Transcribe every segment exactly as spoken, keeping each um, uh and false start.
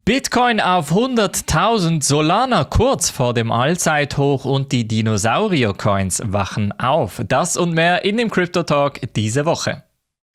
Bitcoin auf hunderttausend, Solana kurz vor dem Allzeithoch und die Dinosaurier-Coins wachen auf. Das und mehr in dem Crypto Talk diese Woche.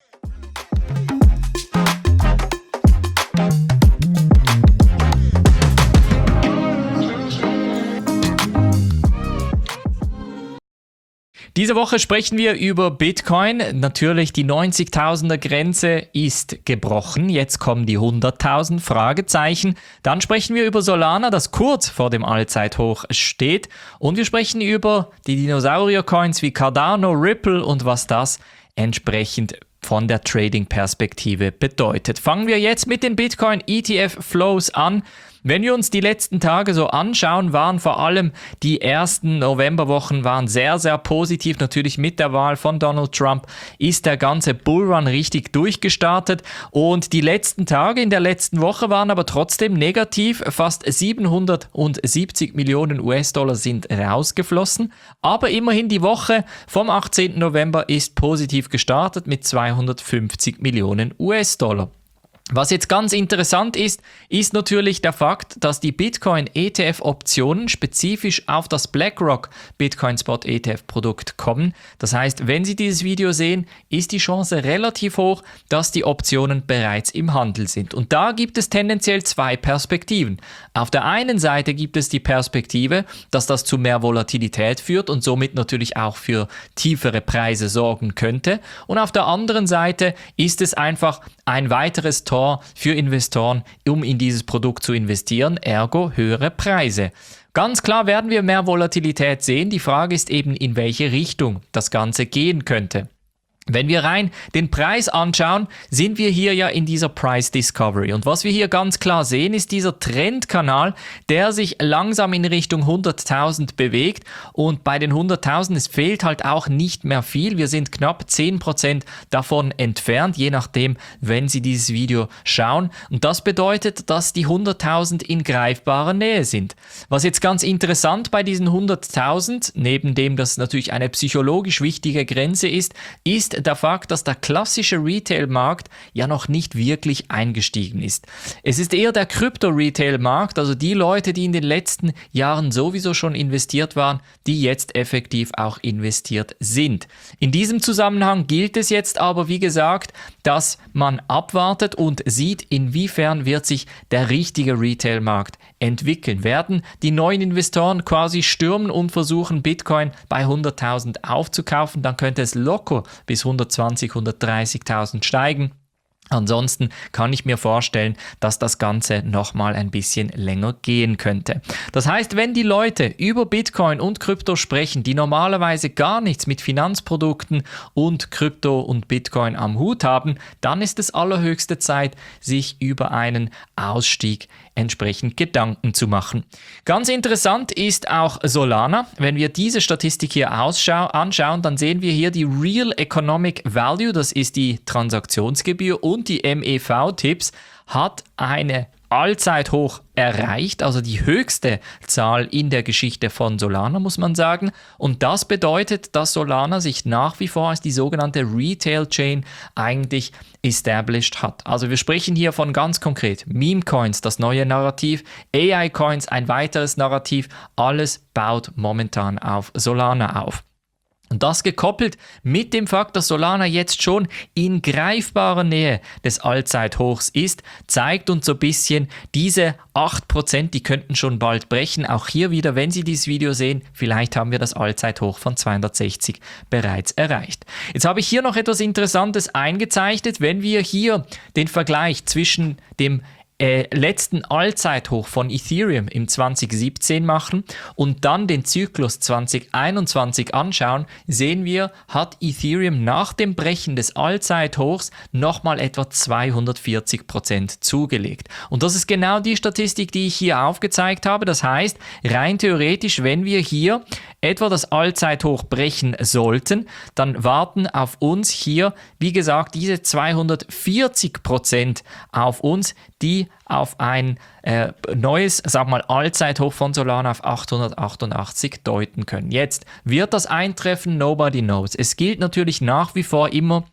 Diese Woche sprechen wir über Bitcoin. Natürlich, die neunzigtausender Grenze ist gebrochen. Jetzt kommen die hunderttausend Fragezeichen. Dann sprechen wir über Solana, das kurz vor dem Allzeithoch steht. Und wir sprechen über die Dinosaurier-Coins wie Cardano, Ripple und was das entsprechend von der Trading-Perspektive bedeutet. Fangen wir jetzt mit den Bitcoin-E T F-Flows an. Wenn wir uns die letzten Tage so anschauen, waren vor allem die ersten Novemberwochen waren sehr, sehr positiv. Natürlich mit der Wahl von Donald Trump ist der ganze Bullrun richtig durchgestartet. Und die letzten Tage in der letzten Woche waren aber trotzdem negativ. Fast siebenhundertsiebzig Millionen U S-Dollar sind rausgeflossen. Aber immerhin die Woche vom achtzehnten November ist positiv gestartet mit zweihundertfünfzig Millionen U S-Dollar. Was jetzt ganz interessant ist, ist natürlich der Fakt, dass die Bitcoin-E T F-Optionen spezifisch auf das BlackRock Bitcoin Spot E T F-Produkt kommen. Das heißt, wenn Sie dieses Video sehen, ist die Chance relativ hoch, dass die Optionen bereits im Handel sind. Und da gibt es tendenziell zwei Perspektiven. Auf der einen Seite gibt es die Perspektive, dass das zu mehr Volatilität führt und somit natürlich auch für tiefere Preise sorgen könnte. Und auf der anderen Seite ist es einfach ein weiteres Tor für Investoren, um in dieses Produkt zu investieren, ergo höhere Preise. Ganz klar werden wir mehr Volatilität sehen. Die Frage ist eben, in welche Richtung das Ganze gehen könnte. Wenn wir rein den Preis anschauen, sind wir hier ja in dieser Price Discovery. Und was wir hier ganz klar sehen, ist dieser Trendkanal, der sich langsam in Richtung hunderttausend bewegt. Und bei den hunderttausend, es fehlt halt auch nicht mehr viel. Wir sind knapp zehn Prozent davon entfernt, je nachdem, wenn Sie dieses Video schauen. Und das bedeutet, dass die hunderttausend in greifbarer Nähe sind. Was jetzt ganz interessant bei diesen hunderttausend, neben dem das natürlich eine psychologisch wichtige Grenze ist, ist der Fakt, dass der klassische Retail-Markt ja noch nicht wirklich eingestiegen ist. Es ist eher der Krypto-Retail-Markt, also die Leute, die in den letzten Jahren sowieso schon investiert waren, die jetzt effektiv auch investiert sind. In diesem Zusammenhang gilt es jetzt aber, wie gesagt, dass man abwartet und sieht, inwiefern wird sich der richtige Retail-Markt entwickeln. Werden die neuen Investoren quasi stürmen und versuchen, Bitcoin bei hunderttausend aufzukaufen, dann könnte es locker bis hundertzwanzig, hundertdreißigtausend steigen. Ansonsten kann ich mir vorstellen, dass das Ganze nochmal ein bisschen länger gehen könnte. Das heißt, wenn die Leute über Bitcoin und Krypto sprechen, die normalerweise gar nichts mit Finanzprodukten und Krypto und Bitcoin am Hut haben, dann ist es allerhöchste Zeit, sich über einen Ausstieg entsprechend Gedanken zu machen. Ganz interessant ist auch Solana. Wenn wir diese Statistik hier anschauen, dann sehen wir hier die Real Economic Value, das ist die Transaktionsgebühr, und die M E V-Tipps hat eine Allzeithoch erreicht, also die höchste Zahl in der Geschichte von Solana, muss man sagen. Und das bedeutet, dass Solana sich nach wie vor als die sogenannte Retail-Chain eigentlich established hat. Also wir sprechen hier von ganz konkret Meme-Coins, das neue Narrativ, A I-Coins, ein weiteres Narrativ, alles baut momentan auf Solana auf. Und das gekoppelt mit dem Fakt, dass Solana jetzt schon in greifbarer Nähe des Allzeithochs ist, zeigt uns so ein bisschen, diese acht Prozent, die könnten schon bald brechen. Auch hier wieder, wenn Sie dieses Video sehen, vielleicht haben wir das Allzeithoch von zweihundertsechzig bereits erreicht. Jetzt habe ich hier noch etwas Interessantes eingezeichnet. Wenn wir hier den Vergleich zwischen dem Äh, letzten Allzeithoch von Ethereum im zwanzig siebzehn machen und dann den Zyklus zwanzig einundzwanzig anschauen, sehen wir, hat Ethereum nach dem Brechen des Allzeithochs nochmal etwa zweihundertvierzig Prozent zugelegt. Und das ist genau die Statistik, die ich hier aufgezeigt habe. Das heißt, rein theoretisch, wenn wir hier etwa das Allzeithoch brechen sollten, dann warten auf uns hier, wie gesagt, diese zweihundertvierzig Prozent auf uns, die auf ein äh, neues, sag mal, Allzeithoch von Solana auf achthundertachtundachtzig deuten können. Jetzt wird das eintreffen, nobody knows. Es gilt natürlich nach wie vor immer,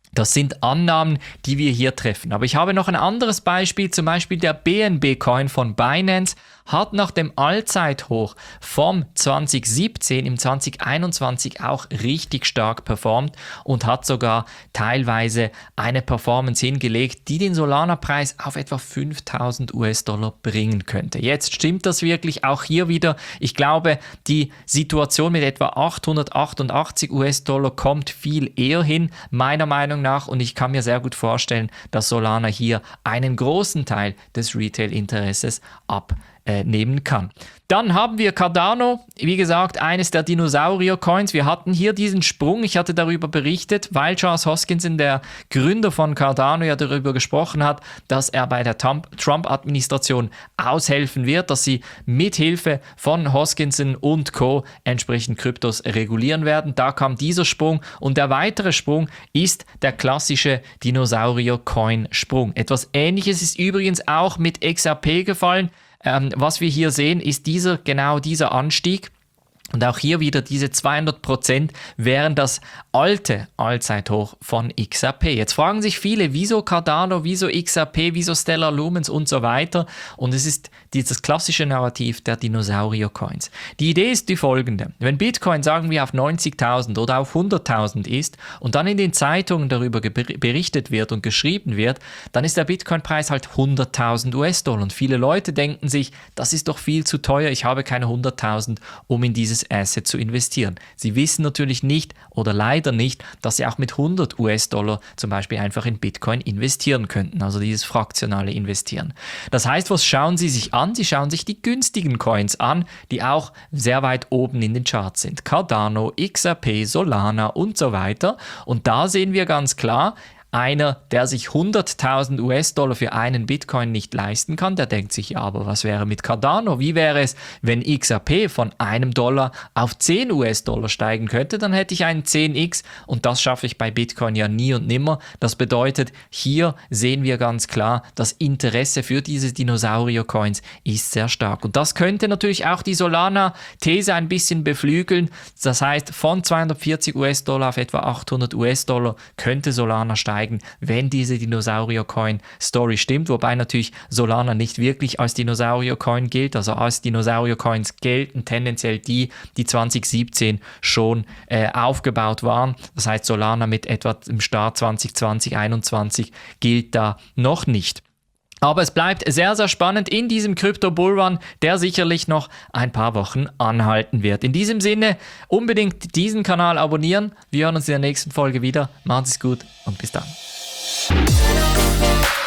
Das sind Annahmen, die wir hier treffen. Aber ich habe noch ein anderes Beispiel, zum Beispiel der B N B-Coin von Binance hat nach dem Allzeithoch vom zwanzig siebzehn im zwanzig einundzwanzig auch richtig stark performt und hat sogar teilweise eine Performance hingelegt, die den Solana-Preis auf etwa fünftausend US-Dollar bringen könnte. Jetzt stimmt das wirklich auch hier wieder. Ich glaube, die Situation mit etwa achthundertachtundachtzig US-Dollar kommt viel eher hin, meiner Meinung nach, und ich kann mir sehr gut vorstellen, dass Solana hier einen großen Teil des Retail-Interesses abnehmen kann. Dann haben wir Cardano, wie gesagt, eines der Dinosaurier-Coins. Wir hatten hier diesen Sprung, ich hatte darüber berichtet, weil Charles Hoskinson, der Gründer von Cardano, ja darüber gesprochen hat, dass er bei der Trump-Administration aushelfen wird, dass sie mithilfe von Hoskinson und Co. entsprechend Kryptos regulieren werden. Da kam dieser Sprung und der weitere Sprung ist der klassische Dinosaurier-Coin-Sprung. Etwas Ähnliches ist übrigens auch mit X R P gefallen. Ähm, was wir hier sehen, ist dieser, genau dieser Anstieg. Und auch hier wieder diese zweihundert Prozent wären das alte Allzeithoch von X R P. Jetzt fragen sich viele, wieso Cardano, wieso X R P, wieso Stellar Lumens und so weiter. Und es ist dieses klassische Narrativ der Dinosaurier-Coins. Die Idee ist die folgende. Wenn Bitcoin, sagen wir, auf neunzigtausend oder auf hunderttausend ist und dann in den Zeitungen darüber berichtet wird und geschrieben wird, dann ist der Bitcoin-Preis halt hunderttausend US-Dollar. Und viele Leute denken sich, das ist doch viel zu teuer, ich habe keine hunderttausend, um in dieses Asset zu investieren. Sie wissen natürlich nicht oder leider nicht, dass sie auch mit hundert US-Dollar zum Beispiel einfach in Bitcoin investieren könnten, also dieses fraktionale Investieren. Das heißt, was schauen Sie sich an? Sie schauen sich die günstigen Coins an, die auch sehr weit oben in den Charts sind. Cardano, X R P, Solana und so weiter. Und da sehen wir ganz klar, einer, der sich hunderttausend US-Dollar für einen Bitcoin nicht leisten kann, der denkt sich, ja, aber was wäre mit Cardano? Wie wäre es, wenn X R P von einem Dollar auf zehn US-Dollar steigen könnte? Dann hätte ich einen zehn x und das schaffe ich bei Bitcoin ja nie und nimmer. Das bedeutet, hier sehen wir ganz klar, das Interesse für diese Dinosaurier-Coins ist sehr stark. Und das könnte natürlich auch die Solana-These ein bisschen beflügeln. Das heißt, von zweihundertvierzig US-Dollar auf etwa achthundert US-Dollar könnte Solana steigen, wenn diese Dinosaurier-Coin-Story stimmt, wobei natürlich Solana nicht wirklich als Dinosaurier-Coin gilt, also als Dinosaurier-Coins gelten tendenziell die, die zwanzig siebzehn schon äh, aufgebaut waren. Das heißt, Solana mit etwa im Start zwanzig zwanzig, einundzwanzig gilt da noch nicht. Aber es bleibt sehr, sehr spannend in diesem Crypto-Bullrun, der sicherlich noch ein paar Wochen anhalten wird. In diesem Sinne unbedingt diesen Kanal abonnieren. Wir hören uns in der nächsten Folge wieder. Macht es gut und bis dann.